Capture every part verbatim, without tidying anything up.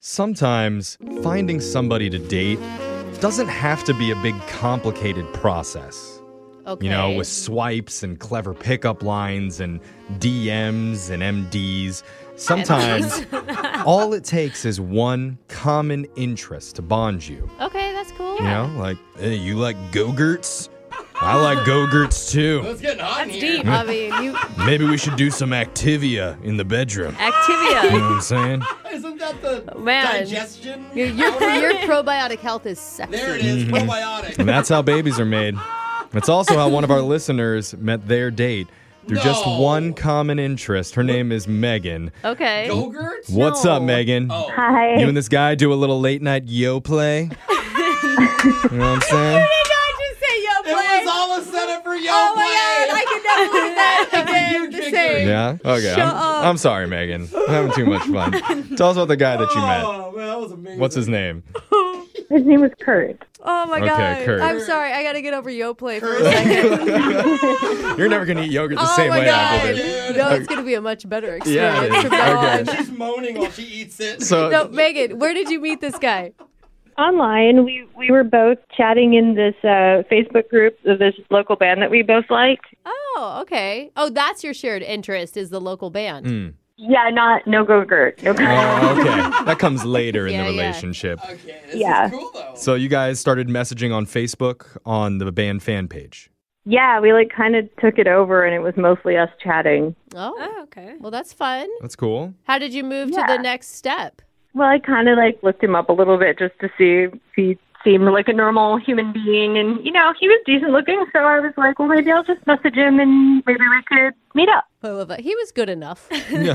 Sometimes finding somebody to date doesn't have to be a big complicated process. Okay. You know, with swipes and clever pickup lines and D Ms and M Ds. Sometimes all it takes is one common interest to bond you. Okay, that's cool. You know, like, hey, you like Go-Gurts? I like Go-Gurts too. It's getting hot in That's here. deep. I mean, you Maybe we should do some Activia in the bedroom. You know Activia. what I'm saying? Isn't that the Man. digestion? Your, your, powder? your probiotic health is sexy. There it is, probiotic. And that's how babies are made. That's also how one of our listeners met their date through just No. one common interest. Her name is Megan. Okay. Go-Gurts? What's No. up, Megan? Oh. Hi. You and this guy do a little late night yo play? You know what I'm saying? It was all a setup for yo Oh my play. god, I can never believe that again. Huge The victory. same. Yeah? Okay. Shut I'm, up. I'm sorry, Megan. I'm having too much fun. Tell us about the guy that you met. Oh, man, that was amazing. What's his name? His name was Kurt. Oh my Okay, god. Kurt. I'm sorry. I gotta get over Yoplait for a Kurt. second. You're never going to eat yogurt the Oh same my way god. I did. Dude. No, it's gonna be a much better Yeah, experience it from is. now Okay. on. She's moaning while she eats it. So, No, Megan, where did you meet this guy? Online, we we were both chatting in this uh, Facebook group of this local band that we both liked. Oh, okay. Oh, that's your shared interest is the local band. mm. Yeah, not no go Gurt. No go. Oh, okay. That comes later in Yeah, the yeah. relationship. Okay, this Yeah. is cool, though. So you guys started messaging on Facebook on the band fan page. Yeah, we like kind of took it over, and it was mostly us chatting. Oh, Oh, okay. well, that's fun. That's cool. How did you move Yeah. to the next step? Well, I kind of like looked him up a little bit just to see if he seemed like a normal human being, and you know he was decent looking. So I was like, well, maybe I'll just message him, and maybe we could meet up. I love that. He was good enough. Yeah.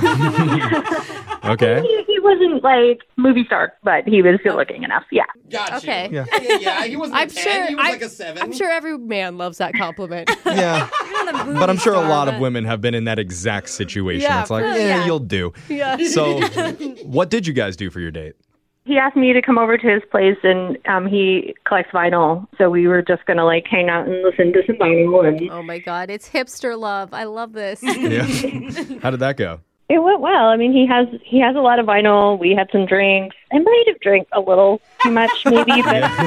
Okay. He, he wasn't like movie star, but he was good looking enough. Yeah. Gotcha. Okay. Yeah. Yeah, yeah, he wasn't I'm a ten, sure. he was I'm, like a seven. I'm sure every man loves that compliment. Yeah. Not a movie But I'm sure a star, lot of but- women have been in that exact situation. Yeah, It's like, for- yeah, yeah. you'll do. yeah. So what did you guys do for your date? He asked me to come over to his place, and um, he collects vinyl. So we were just gonna like hang out and listen to some vinyl, and Oh my God, it's hipster love. I love this. Yeah. How did that go? it went well. I mean, he has he has a lot of vinyl. We had some drinks. I might have drank a little too much, maybe,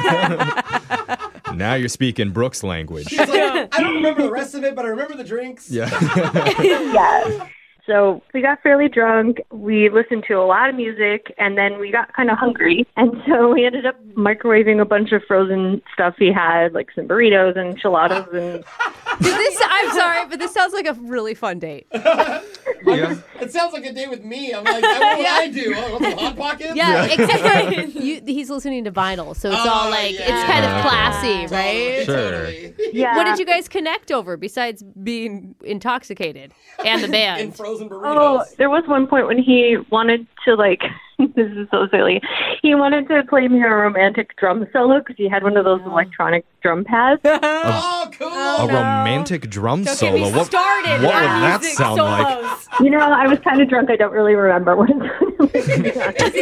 but Now you're speaking Brooks language. She's like, I don't remember the rest of it, but I remember the drinks. Yeah. yeah. So we got fairly drunk. We listened to a lot of music, and then we got kind of hungry. And so we ended up microwaving a bunch of frozen stuff he had, like some burritos and enchiladas. And this, I'm sorry, but this sounds like a really fun date. Yeah. It sounds like a day with me. I'm like, what would Yeah. I do? Oh, want some Hot Pockets? Yeah, except for you, he's listening to vinyl, so it's Oh, all like yeah. it's kind of Okay. classy, Totally, right? Sure. totally. yeah. What did you guys connect over besides being intoxicated and the In band? frozen burritos. Oh, there was one point when he wanted to, like, this is so silly. He wanted to play me a romantic drum solo because he had one of those electronic drum pads. Oh, cool. A no. romantic drum Don't solo. get me What, started what with would that music sound like? solos. You know, I was kind of drunk. I don't really remember what it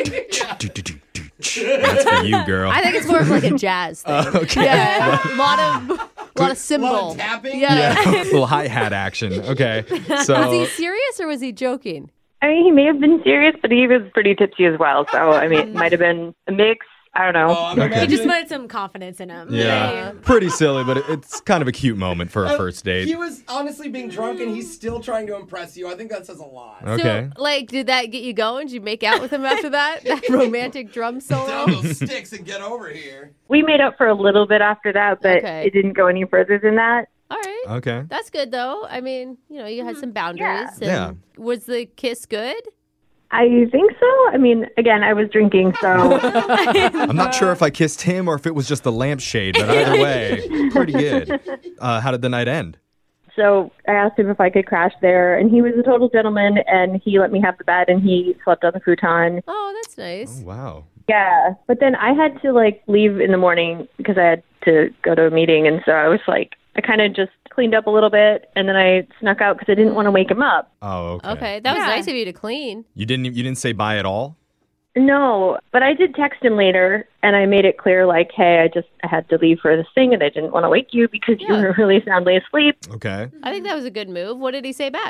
That's for you, girl. I think it's more of like a jazz thing. Uh, okay. Yeah, a lot of, a lot of A lot cymbal. of tapping. Yeah. Yeah, a little hi-hat action. Okay. Was So he serious or was he joking? I mean, he may have been serious, but he was pretty tipsy as well. So, I mean, it might have been a mix. I don't know. Oh, I'm Okay. He just imagining- wanted some confidence in him. yeah, pretty silly, but it- it's kind of a cute moment for a first He date. was honestly being drunk, and he's still trying to impress you. I think that says a lot. Okay. So, like, did that get you going? Did you make out with him after that? That romantic drum Down solo? those sticks and get over here. We made up for a little bit after that, but Okay. it didn't go any further than that. All right. Okay. That's good, though. I mean, you know, you had some boundaries. Yeah. And was the kiss good? I think so. I mean, again, I was drinking, so I'm not sure if I kissed him or if it was just the lampshade, but either way, pretty good. Uh, how did the night end? so I asked him if I could crash there, and he was a total gentleman, and he let me have the bed, and he slept on the futon. Oh, that's nice. Oh, wow. Yeah, but then I had to like leave in the morning because I had to go to a meeting, and so I was like, I kind of just cleaned up a little bit, and then I snuck out because I didn't want to wake him up. Oh, okay. Okay, that was Yeah. nice of you to clean. You didn't you didn't say bye at all? No, but I did text him later, and I made it clear, like, hey, I just I had to leave for this thing, and I didn't want to wake you because you Yeah. were really soundly asleep. Okay. I think that was a good move. What did he say back?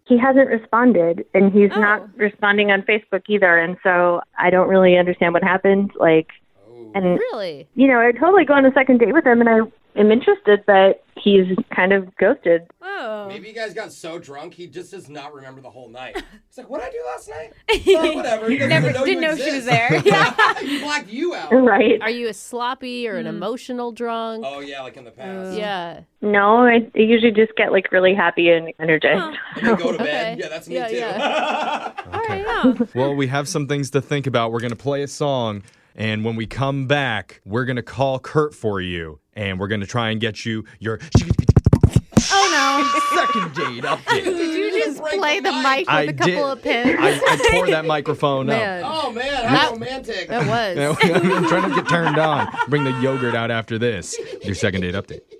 he hasn't responded, and he's Oh. not responding on Facebook either. And so I don't really understand what happened. Like, and Really? you know, I'd totally go on a second date with him, and I am interested, but he's kind of ghosted. Oh. Maybe you guys got so drunk he just does not remember the whole night. He's like, what did I do last night? Oh, whatever. He doesn't Never- even know didn't you know she was exist. there. Yeah. He blacked you out. Right. Are you a sloppy or an emotional drunk? Oh, yeah, like in the past. Yeah. No, I, I usually just get like really happy and energized. And then go to bed. Okay. Yeah, that's me Yeah, too. yeah. All right, yeah. Well, we have some things to think about. We're going to play a song. And when we come back, we're going to call Kurt for you. And we're going to try and get you your Oh, second date update. no. Did you just Break play the the mic. mic with I a couple did. of pins? I, I tore that microphone Man. up. Oh, man, how That- romantic. That was. I'm trying to get turned on. Bring the yogurt out after this. Your second date update.